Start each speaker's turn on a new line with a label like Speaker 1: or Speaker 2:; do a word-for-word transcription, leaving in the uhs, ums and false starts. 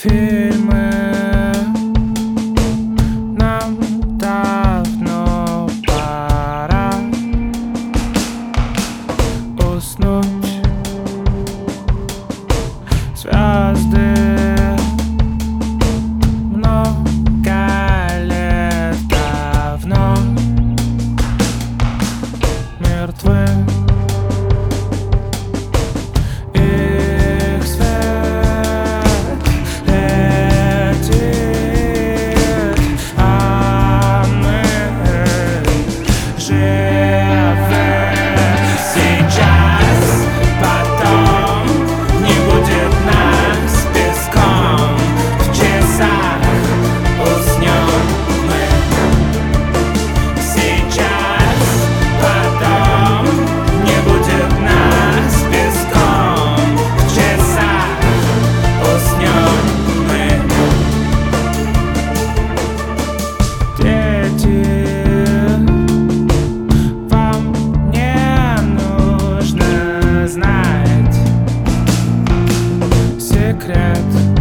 Speaker 1: фильмы. Нам давно пора уснуть. Звезды много лет давно мертвы. Их свет летит, а мы живы сейчас. Потом не будет нас песком в часах. Уснем мы сейчас. Потом не будет нас песком в часах. Уснем мы. Дети, вам не нужно знать секрет.